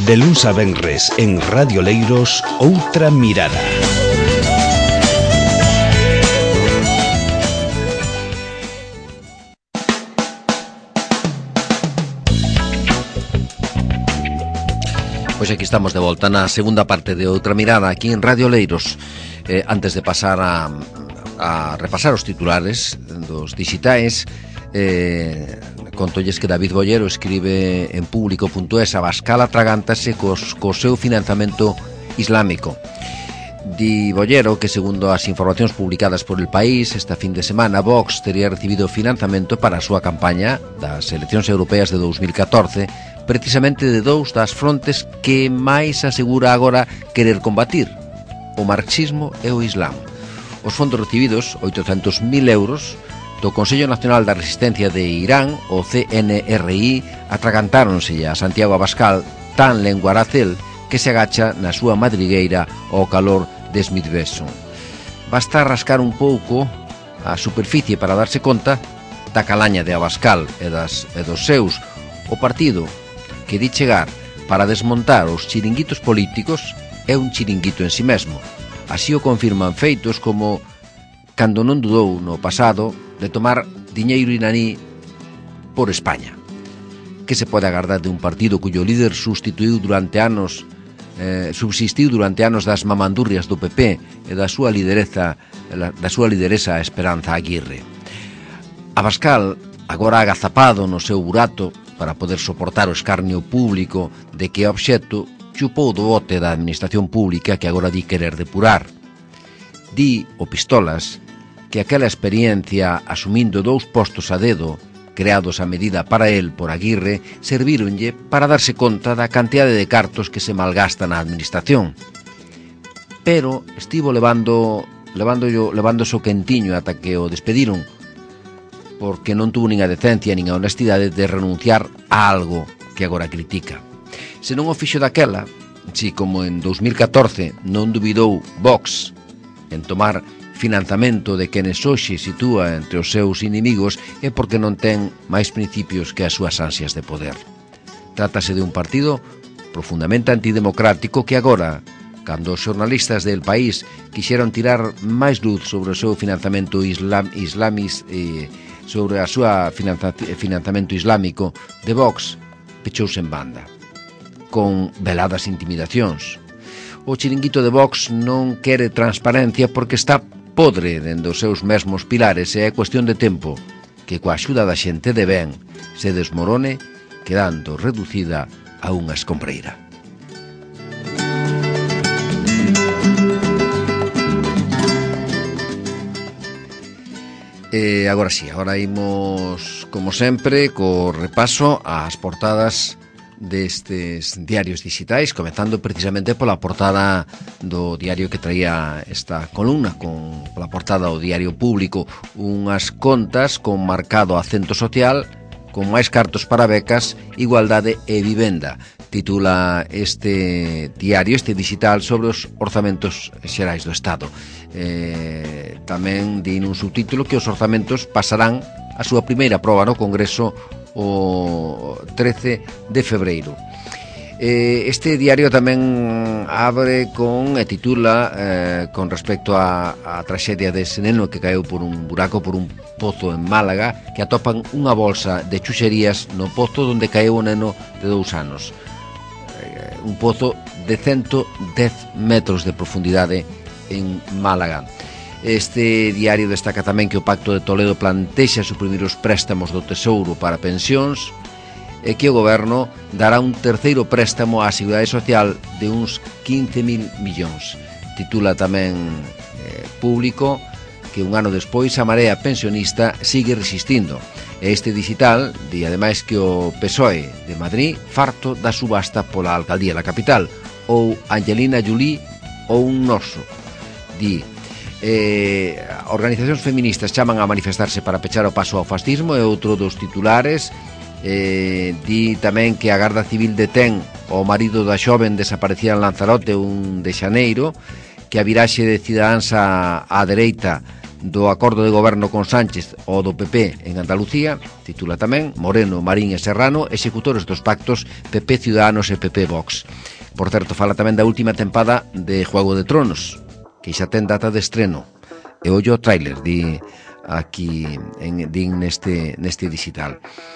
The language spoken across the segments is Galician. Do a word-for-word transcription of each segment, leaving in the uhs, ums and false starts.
De luns a venres en Radio Leiros, Outra Mirada. Pois aquí estamos de volta na segunda parte de Outra Mirada aquí en Radio Leiros. eh, Antes de pasar a, a repasar os titulares dos digitais, eh, contolles que David Bollero escribe en público punto es: Abascal atragántase cos, co seu financiamento islámico. Di Bollero que, segundo as informacións publicadas por El País esta fin de semana, Vox tería recibido financiamento para a súa campaña das eleccións europeas de dous mil catorce, precisamente de dous das frontes que máis asegura agora querer combatir: o marxismo e o islam. Os fondos recibidos, oitocentos mil euros, do Consello Nacional da Resistencia de Irán, o C N R I, atragantáronse a Santiago Abascal, tan lenguaracel que se agacha na súa madrigueira ao calor de Smithbeson. Basta rascar un pouco a superficie para darse conta da calaña de Abascal e, das, e dos seus. O partido que di chegar para desmontar os chiringuitos políticos é un chiringuito en si mesmo. Así o confirman feitos como cando non dudou no pasado de tomar diñeiro iraní por España. Que se pode agardar de un partido cuyo líder substituiu durante anos eh, subsistiu durante anos das mamandurrias do P P e da súa lidereza da súa lideresa Esperanza Aguirre? Abascal, agora agazapado no seu burato para poder soportar o escarnio público de que é obxecto, chupou do bote da administración pública que agora di querer depurar. Di o Pistolas que aquela experiencia asumindo dous postos a dedo, creados a medida para el por Aguirre, servíronlle para darse conta da cantidade de cartos que se malgasta na administración. Pero estivo levando levando yo, levando o quentiño ata que o despediron, porque non tuvo nin a decencia nin a honestidade de renunciar a algo que agora critica. Se non o fixo daquela, si como en dous mil catorce non dubidou Vox en tomar financiamento de quenes hoxe sitúa entre os seus inimigos, é porque non ten máis principios que as súas ansias de poder. Trátase de un partido profundamente antidemocrático que agora, cando os xornalistas del País quixeron tirar máis luz sobre o seu financiamento islam, islamis, eh, sobre a súa financiamento islámico, de Vox pechouse en banda, con veladas intimidacións. O chiringuito de Vox non quere transparencia porque está podre dende os seus mesmos pilares e é cuestión de tempo que coa axuda da xente de ben se desmorone, quedando reducida a unha escombreira. E agora sí, agora imos, como sempre, co repaso ás portadas destes diarios digitais, comezando precisamente pola portada do diario que traía esta columna, con pola portada do Diario Público, unhas contas con marcado acento social, con máis cartos para becas, igualdade e vivenda. Titula este diario, este digital, sobre os orzamentos xerais do Estado. Eh, tamén di nun subtítulo que os orzamentos pasarán a súa primeira proba no Congreso o trece de febreiro. Eh, este diario tamén abre con e titula eh, con respecto a, a traxedia dese neno que caeu por un buraco, por un pozo en Málaga, que atopan unha bolsa de chuxerías no pozo onde caeu o neno de dous anos. Eh, un pozo de ciento dez metros de profundidade en Málaga. Este diario destaca tamén que o Pacto de Toledo plantexa suprimir os préstamos do Tesouro para pensións e que o Goberno dará un terceiro préstamo á Seguridade Social de uns quince mil millóns. Titula tamén eh, Público que un ano despois a marea pensionista sigue resistindo. E este digital di ademais que o P S O E de Madrid farto da subasta pola alcaldía da capital, ou Angelina Jolie ou un noso. Di Eh, organizacións feministas chaman a manifestarse para pechar o paso ao fascismo, é outro dos titulares. Eh, di tamén que a Garda Civil detén o marido da xoven desaparecida en Lanzarote un de xaneiro, que a viraxe de Cidadáns á, á dereita do acordo de goberno con Sánchez o do P P en Andalucía, titula tamén Moreno, Marín e Serrano, executores dos pactos P P Ciudadanos e P P Vox. Por certo, fala tamén da última tempada de Juego de Tronos, que xa ten data de estreno. E ollo o tráiler, di aquí en, din neste, neste digital.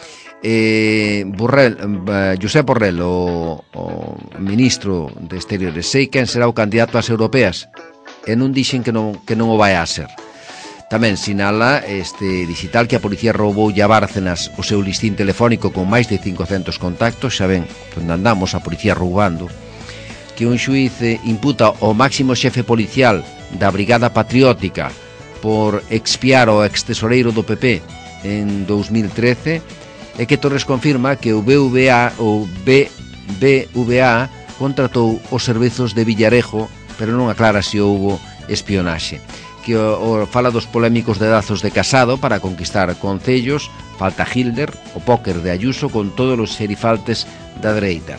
Eh, Borrell, eh, Josep Borrell, o, o ministro de Exteriores, sei quen será o candidato ás europeas, e non dixen que non, que non o vai a ser. Tamén sinala este digital que a policía roubou a Bárcenas o seu listín telefónico con máis de cincocentos contactos, xa ven, onde andamos a policía roubando, que un xuiz imputa ao máximo xefe policial da Brigada Patriótica por expiar o ex-tesoreiro do P P en dous mil trece, e que Torres confirma que o B V A o B V A contratou os servizos de Villarejo, pero non aclara se houbo espionaxe. Que o, o fala dos polémicos dedazos de Casado para conquistar concellos, falta Hilder, o póker de Ayuso con todos os xerifaltes da dereita.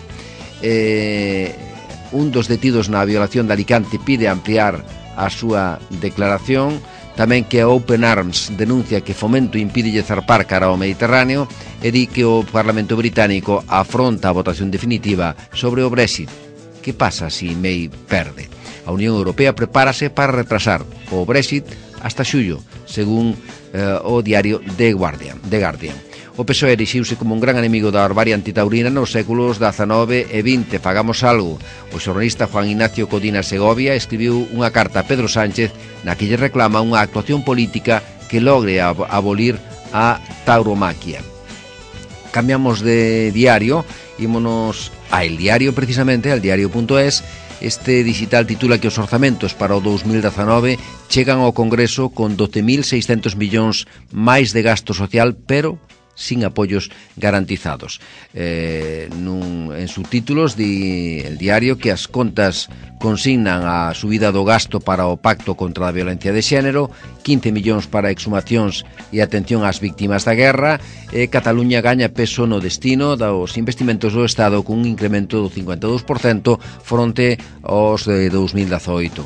Eh, un dos detidos na violación de Alicante pide ampliar a súa declaración. Tamén que a Open Arms denuncia que Fomento impídelle zarpar cara ao Mediterráneo e di que o Parlamento Británico afronta a votación definitiva sobre o Brexit. Que pasa se May perde? A Unión Europea prepárase para retrasar o Brexit hasta xullo, según eh, o diario The Guardian. The Guardian. O P S O E erixiuse como un gran enemigo da barbarie antitaurina nos séculos dezanove e vinte. Fagamos algo. O xornalista Juan Ignacio Codina Segovia escribiu unha carta a Pedro Sánchez na que lle reclama unha actuación política que logre ab- abolir a tauromaquia. Cambiamos de diario, ímonos a El Diario precisamente, al diario punto es. Este digital titula que os orzamentos para o dous mil dezanove chegan ao Congreso con doce mil seiscentos millóns máis de gasto social, pero sin apoios garantizados. Eh, nun, en subtítulos di el diario que as contas consignan a subida do gasto para o Pacto contra a Violencia de Xénero, quince millóns para exhumacións e atención ás víctimas da guerra, e Cataluña gaña peso no destino dos investimentos do Estado cun incremento do cincuenta e dous por cento fronte aos de dous mil dezoito.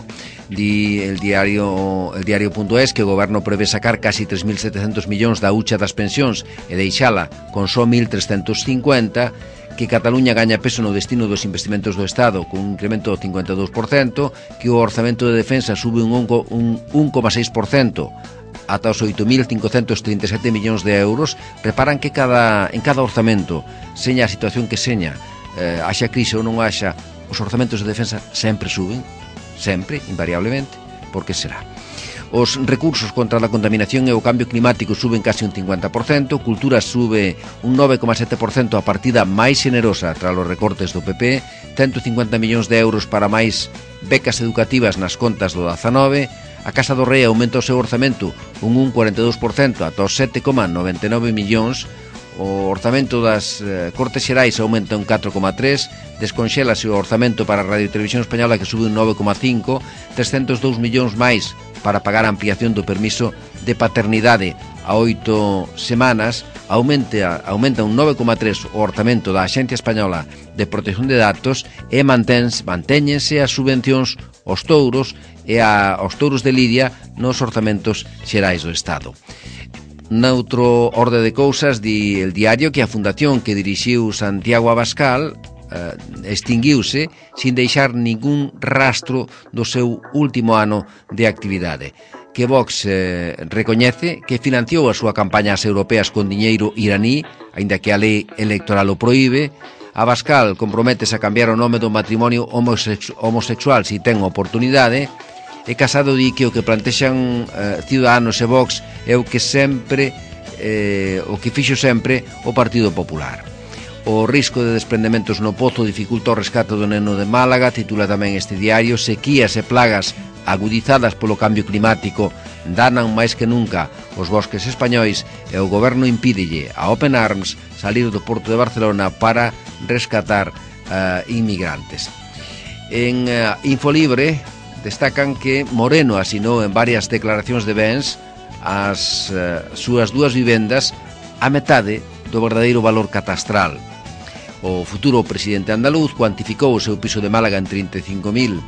Di el diario el diario.es que o goberno prevé sacar casi tres mil setecentos millóns da hucha das pensións e deixala con só mil trescentos cincuenta, que Cataluña gaña peso no destino dos investimentos do Estado con un incremento do cincuenta e dous por cento, que o orzamento de defensa sube un un coma seis por cento ata os oito mil cincocentos trinta e sete millóns de euros. Reparan que cada en cada orzamento, seña a situación que seña, eh, haxa crise ou non haxa, os orzamentos de defensa sempre suben, sempre, invariablemente. Por que será? Os recursos contra a contaminación e o cambio climático suben casi un cincuenta por cento, Cultura sube un nove coma sete por cento, a partida máis xenerosa tras os recortes do P P, ciento cincuenta millóns de euros para máis becas educativas nas contas do dezanove, a Casa do Rei aumenta o seu orzamento un un coma cuarenta e dous por cento ata os sete coma noventa e nove millóns, o orzamento das eh, Cortes Xerais aumenta un catro coma tres, desconxélase o orzamento para a Radio e Televisión Española que sube un nove coma cinco, trescentos dous millóns máis para pagar a ampliación do permiso de paternidade a oito semanas, aumenta, aumenta un nove coma tres o orzamento da Axencia Española de Protección de Datos e manténse, mantéñense as subvencións aos touros e a, aos touros de lidia nos orzamentos xerais do Estado. Noutro orde de cousas, di el diario que a fundación que dirixiu Santiago Abascal eh, extinguiuse sin deixar ningún rastro do seu último ano de actividade. Que Vox eh, recoñece que financiou a súa campaña ás europeas con diñeiro iraní, aínda que a lei electoral o proíbe. Abascal comprométese a cambiar o nome do matrimonio homosexu- homosexual se ten oportunidade. E Casado di que o que plantexan eh, Ciudadanos e Vox é o que sempre eh, o que fixo sempre o Partido Popular. O risco de desprendementos no pozo dificulta o rescate do neno de Málaga, titula tamén este diario. Sequías e plagas agudizadas polo cambio climático danan máis que nunca os bosques españois e o goberno impídelle a Open Arms salir do porto de Barcelona para rescatar uh, inmigrantes. En uh, Infolibre destacan que Moreno asinou en varias declaracións de bens as uh, súas dúas vivendas a metade do verdadeiro valor catastral. O futuro presidente andaluz cuantificou o seu piso de Málaga en trinta e cinco mil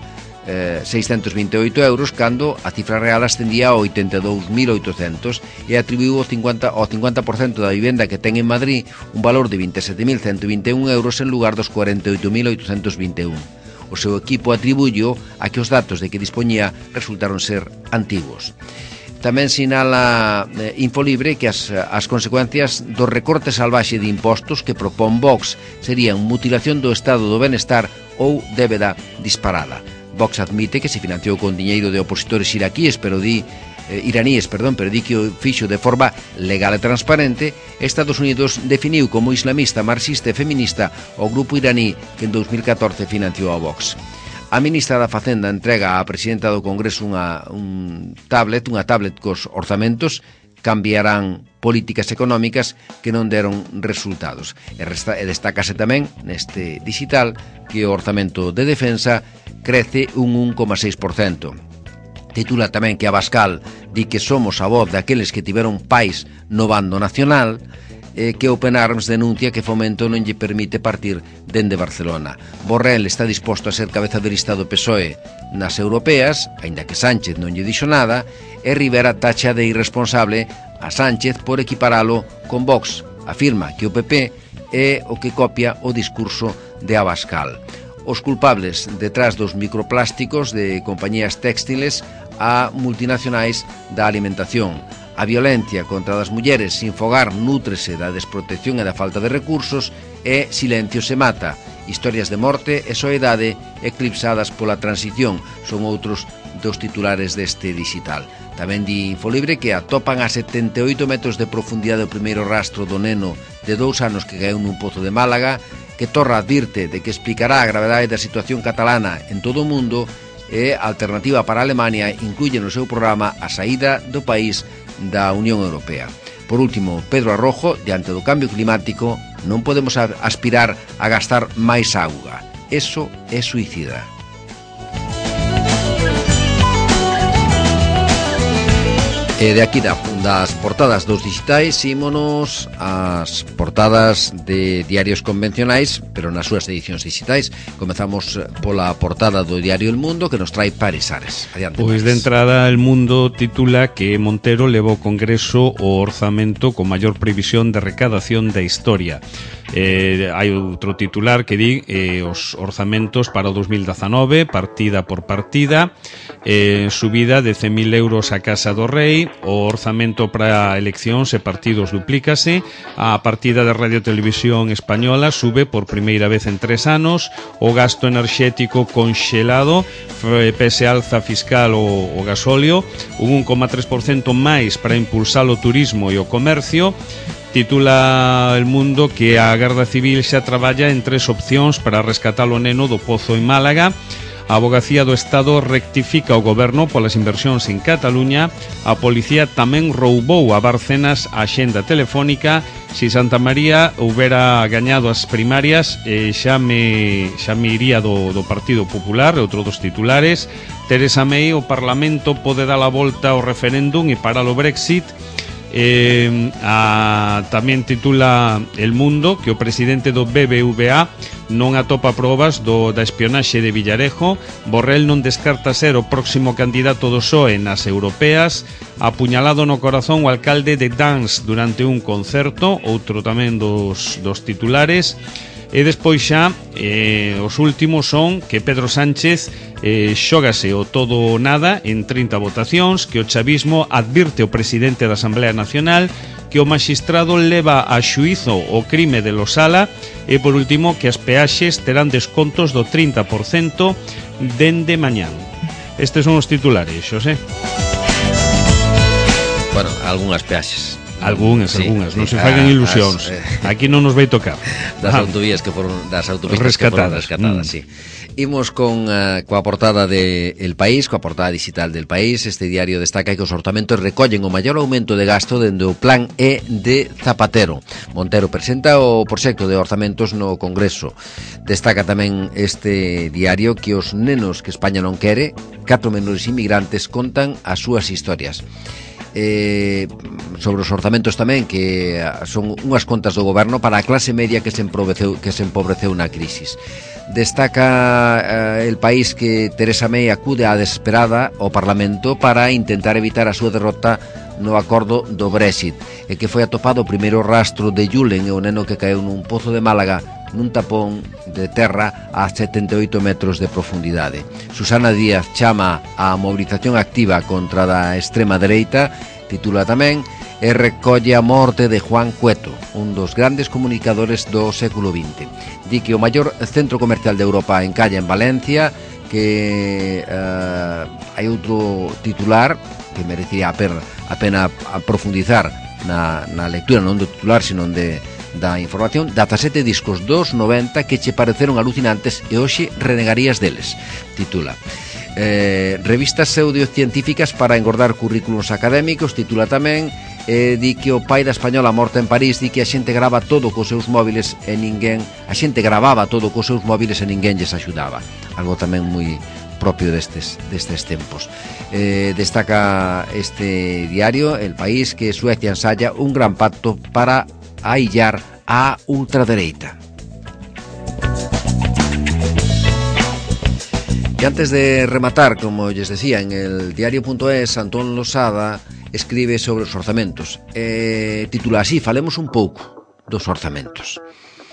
eh, seiscentos vinte e oito euros, cando a cifra real ascendía a oitenta e dous mil oitocentos, e atribuiu ao cincuenta, ao cincuenta por cento da vivenda que ten en Madrid un valor de vinte e sete mil cento vinte e un euros en lugar dos cuarenta e oito mil oitocentos vinte e un. O seu equipo atribullo a que os datos de que dispoñía resultaron ser antigos. Tamén sinala eh, Infolibre que as, as consecuencias do recorte salvaxe de impostos que propón Vox serían mutilación do estado do benestar ou débeda disparada. Vox admite que se financiou con diñeiro de opositores iraquíes, pero di eh, iraníes, perdón, pero di que o fixo de forma legal e transparente. Estados Unidos definiu como islamista, marxista e feminista o grupo iraní que en dos mil catorce financiou a Vox. A ministra da Facenda entrega á presidenta do Congreso unha, un tablet, unha tablet cos orzamentos, cambiarán políticas económicas que non deron resultados. E, resta, e destácase tamén neste digital que o orzamento de defensa crece un un coma seis por cento. Titula tamén que Abascal di que somos a voz daqueles que tiveron pais no bando nacional, eh, que Open Arms denuncia que Fomento non lle permite partir dende Barcelona. Borrell está disposto a ser cabeza de lista do P S O E nas europeas, aínda que Sánchez non lle dixo nada, e Rivera tacha de irresponsable a Sánchez por equiparalo con Vox. Afirma que o P P é o que copia o discurso de Abascal. Os culpables detrás dos microplásticos de compañías textiles a multinacionais da alimentación. A violencia contra as mulleres sin fogar nútrese da desprotección e da falta de recursos, e Silencio se mata. Historias de morte e soedade eclipsadas pola transición son outros dos titulares deste digital. Tamén di Infolibre que atopan a setenta e oito metros de profundidade o primeiro rastro do neno de dous anos que caeu nun pozo de Málaga, que Torra advirte de que explicará a gravedade da situación catalana en todo o mundo, e a alternativa para Alemania incluye no seu programa a saída do país da Unión Europea. Por último, Pedro Arrojo, diante do cambio climático, non podemos aspirar a gastar máis auga. Eso é suicida. E de aquí das portadas dos digitais ímonos ás portadas de diarios convencionais, pero nas súas edicións digitais. Comezamos pola portada do diario El Mundo, que nos trae Pares Ares. Adiante. Pois de entrada El Mundo titula que Montero leva ao Congreso o orzamento con maior previsión de recadación da historia. Eh, hai outro titular que di eh, os orzamentos para o dos mil dezanove, partida por partida, eh, subida de cen mil euros a Casa do Rei, o orzamento para eleccións e partidos duplícase, a partida de Radio Televisión Española sube por primeira vez en tres anos, o gasto enerxético conxelado, pese alza fiscal o, o gasóleo, un un coma tres por cento máis para impulsar o turismo e o comercio. Titula El Mundo que a Garda Civil xa traballa en tres opcións para rescatar o neno do pozo en Málaga. A Avogacía do Estado rectifica o goberno polas inversións en Cataluña. A policía tamén roubou a Bárcenas a axenda telefónica. Si Santa María houbera gañado as primarias, eh, xa, me, xa me iría do, do Partido Popular, outro dos titulares. Teresa May, o Parlamento pode dar a volta ao referéndum e parar o Brexit. Eh, a, tamén titula El Mundo que o presidente do B B V A non atopa probas do, da espionaxe de Villarejo. Borrell non descarta ser o próximo candidato do P S O E nas europeas. Apuñalado no corazón o alcalde de Gdansk durante un concerto, outro tamén dos, dos titulares. E despois xa eh, os últimos son que Pedro Sánchez eh, xógase o todo ou nada en trinta votacións, que o chavismo advirte o presidente da Asamblea Nacional, que o magistrado leva a xuízo o crime de Losala, e por último que as peaxes terán descontos do trinta por cento dende mañán. Estes son os titulares, Xosé. Bueno, algunhas peaxes. Algúnas, sí, sí, algunhas, non se faguen ilusións. As, eh, Aquí non nos vai tocar. Das ah, autovías que foron das autopistas rescatadas, que foron rescatadas, mm. sí. Imos con uh, coa portada de El País, coa portada digital del País. Este diario destaca que os orzamentos recollen o maior aumento de gasto dende o Plan E de Zapatero. Montero presenta o proxecto de orzamentos no Congreso. Destaca tamén este diario que os nenos que España non quere, catro menores inmigrantes, contan as súas historias. eh, sobre os orzamentos tamén, que son unhas contas do goberno para a clase media que se empobreceu, que se empobreceu na crisis. Destaca eh, el país que Teresa May acude á desesperada ao Parlamento para intentar evitar a súa derrota no acordo do Brexit, e que foi atopado o primeiro rastro de Julen, o neno que caeu nun pozo de Málaga nun tapón de terra a setenta e oito metros de profundidade. Susana Díaz chama a mobilización activa contra da extrema dereita, titula tamén, e recolle a morte de Juan Cueto, un dos grandes comunicadores do século vinte. Di que o maior centro comercial de Europa encalla en Valencia, que uh, hai outro titular que merecería a pena, a pena a profundizar na, na lectura, non do titular, sino de da información. Dezasete discos dos noventa que che pareceron alucinantes e hoxe renegarías deles, titula. Eh, revistas pseudocientíficas para engordar currículos académicos, titula tamén. Eh, di que o pai da española morta en París di que a xente grava todo cos seus móviles e ninguén, a xente gravaba todo cos seus móviles e ninguén lles axudaba, algo tamén moi propio destes, destes tempos. Eh, destaca este diario, El País, que Suecia ensaya un gran pacto para aillar a ultradereita. E antes de rematar, como lles decía, en el diario.es, Antón Losada escribe sobre os orzamentos. Eh, titula así, falemos un pouco dos orzamentos.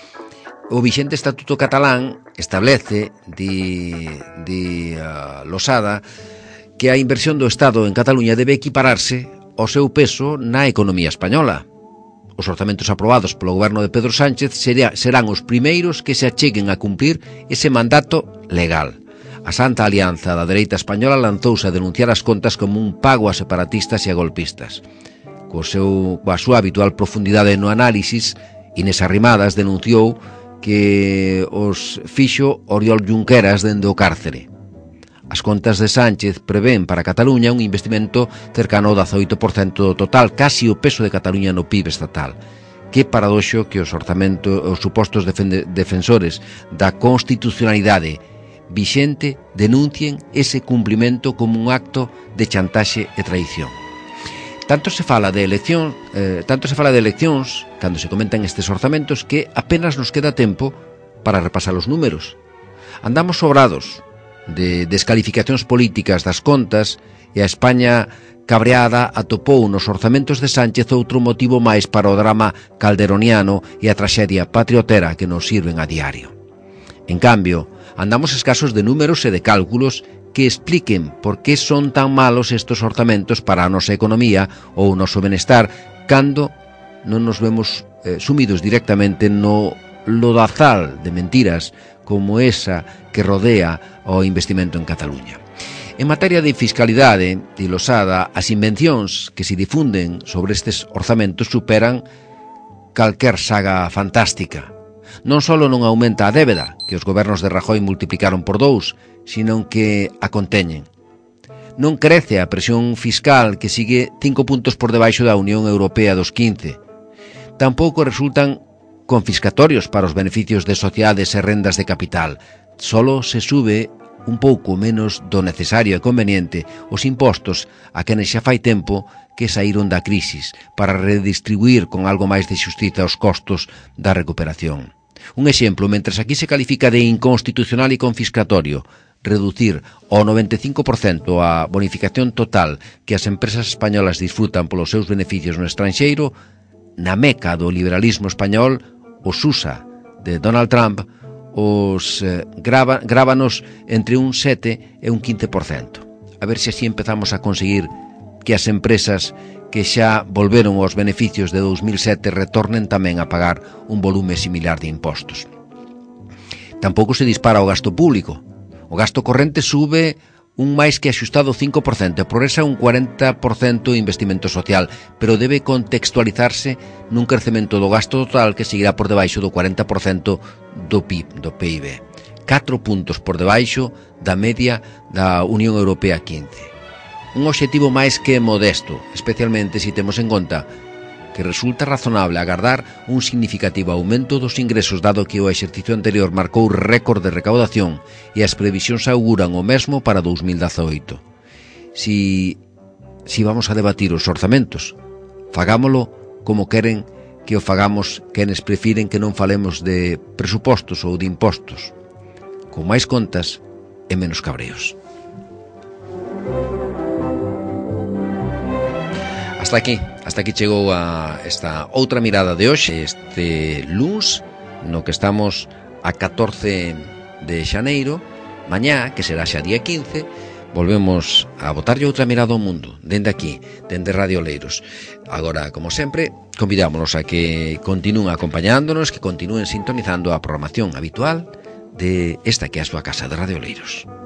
O vixente Estatuto Catalán establece, di, di uh, Losada, que a inversión do Estado en Cataluña debe equipararse ao seu peso na economía española. Os orzamentos aprobados polo goberno de Pedro Sánchez sería, serán os primeiros que se acheguen a cumplir ese mandato legal. A Santa Alianza da dereita española lanzouse a denunciar as contas como un pago a separatistas e a golpistas. Co seu, coa súa habitual profundidade no análisis, Inés Arrimadas denunciou que os fixo Oriol Junqueras dende o cárcere. As contas de Sánchez prevén para Cataluña un investimento cercano ao dezaoito por cento do total, casi o peso de Cataluña no P I B estatal. Que paradoxo que os orzamentos, os supostos defende, defensores da constitucionalidade vixente denuncien ese cumplimento como un acto de chantaxe e traición. Tanto se fala de elección, eh, tanto se fala de eleccións cando se comentan estes orzamentos que apenas nos queda tempo para repasar os números. Andamos sobrados de descalificacións políticas das contas e a España cabreada atopou nos orzamentos de Sánchez outro motivo máis para o drama calderoniano e a traxedia patriotera que nos sirven a diario. En cambio, andamos escasos de números e de cálculos que expliquen por que son tan malos estes orzamentos para a nosa economía ou o noso benestar cando non nos vemos eh, sumidos directamente no lodazal de mentiras como esa que rodea o investimento en Cataluña. En materia de fiscalidade, de Losada, as invencións que se difunden sobre estes orzamentos superan calquer saga fantástica. Non só non aumenta a débeda, que os gobernos de Rajoy multiplicaron por dous, sino que a conteñen. Non crece a presión fiscal, que sigue cinco puntos por debaixo da Unión Europea dos quince. Tampouco resultan confiscatorios para os beneficios de sociedades e rendas de capital. Solo se sube un pouco menos do necesario e conveniente os impostos a quenes xa fai tempo que saíron da crisis para redistribuir con algo máis de xustiza os costos da recuperación. Un exemplo, mentres aquí se califica de inconstitucional e confiscatorio reducir ao noventa e cinco por cento a bonificación total que as empresas españolas disfrutan polos seus beneficios no estranxeiro, na meca do liberalismo español, os U S A de Donald Trump os eh, grava, grábanos entre un sete e un quince por cento. A ver se así empezamos a conseguir que as empresas que xa volveron aos beneficios de dous mil sete retornen tamén a pagar un volume similar de impostos. Tampouco se dispara o gasto público. O gasto corrente sube un máis que axustado cinco por cento e progresa un cuarenta por cento de investimento social, pero debe contextualizarse nun crecemento do gasto total que seguirá por debaixo do cuarenta por cento do P I B, do P I B. catro puntos por debaixo da media da Unión Europea quince. Un obxectivo máis que modesto, especialmente se temos en conta que resulta razonable agardar un significativo aumento dos ingresos dado que o exercicio anterior marcou récord de recaudación e as previsións auguran o mesmo para dous mil dezaoito. Si si vamos a debatir os orzamentos, fagámolo como queren que o fagamos quenes prefiren que non falemos de presupostos ou de impostos, con máis contas e menos cabreos. Hasta aquí, hasta aquí chegou a esta outra mirada de hoxe, este luns, no que estamos a catorce de xaneiro. Mañá, que será xa día quince, volvemos a botarlle outra mirada ao mundo, dende aquí, dende Radio Oleiros. Agora, como sempre, convidámonos a que continúen acompañándonos, que continúen sintonizando a programación habitual de esta que é a súa casa de Radio Oleiros.